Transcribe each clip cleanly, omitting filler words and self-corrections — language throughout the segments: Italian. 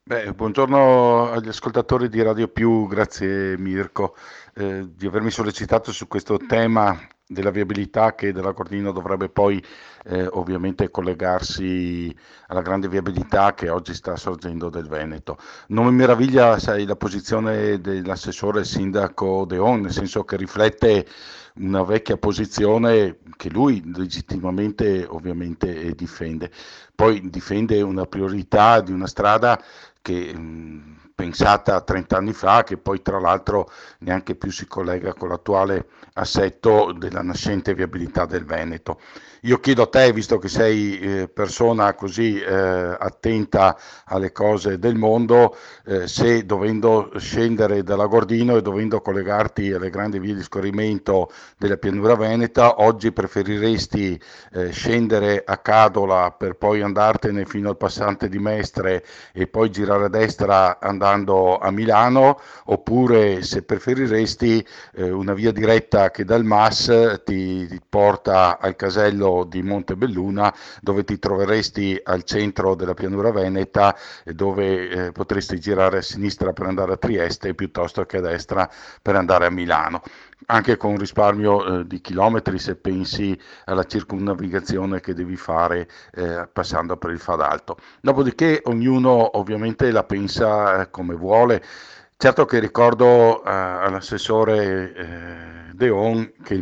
Buongiorno agli ascoltatori di Radio Più, grazie Mirko di avermi sollecitato su questo tema della viabilità che della Gordino dovrebbe poi ovviamente collegarsi alla grande viabilità che oggi sta sorgendo del Veneto. Non mi meraviglia, sai, la posizione dell'assessore sindaco Deon, nel senso che riflette una vecchia posizione che lui legittimamente ovviamente difende. Poi difende una priorità di una strada che pensata 30 anni fa, che poi tra l'altro neanche più si collega con l'attuale assetto della nascente viabilità del Veneto. Io chiedo a te, visto che sei persona così attenta alle cose del mondo, se dovendo scendere dalla Gordino e dovendo collegarti alle grandi vie di scorrimento della pianura veneta, oggi preferiresti scendere a Cadola per poi andartene fino al passante di Mestre e poi girare a destra andando a Milano, oppure se preferiresti una via diretta che dal MAS ti porta al casello di Montebelluna, dove ti troveresti al centro della pianura veneta e dove potresti girare a sinistra per andare a Trieste piuttosto che a destra per andare a Milano, anche con un risparmio di chilometri se pensi alla circumnavigazione che devi fare passando per il Fadalto. Dopodiché ognuno ovviamente la pensa come vuole. Certo che ricordo all'assessore Deon che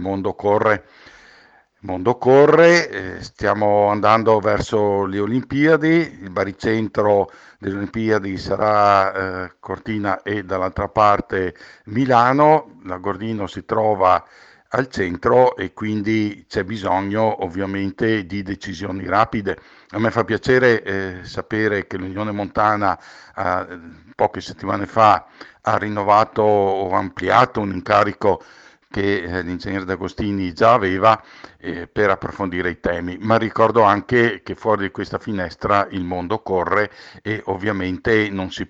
il mondo corre, stiamo andando verso le Olimpiadi, il baricentro delle Olimpiadi sarà Cortina e dall'altra parte Milano, la Gordino si trova al centro e quindi c'è bisogno ovviamente di decisioni rapide. A me fa piacere sapere che l'Unione Montana poche settimane fa ha rinnovato o ampliato un incarico che l'ingegnere D'Agostini già aveva per approfondire i temi, ma ricordo anche che fuori di questa finestra il mondo corre e ovviamente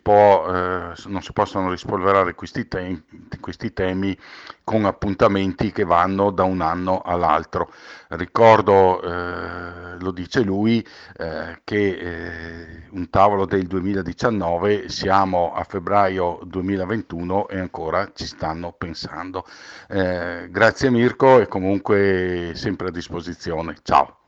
non si possono rispolverare questi temi con appuntamenti che vanno da un anno all'altro. Ricordo, lo dice lui, che un tavolo del 2019, siamo a febbraio 2021 e ancora ci stanno pensando. Grazie Mirko e comunque sempre a disposizione. Ciao.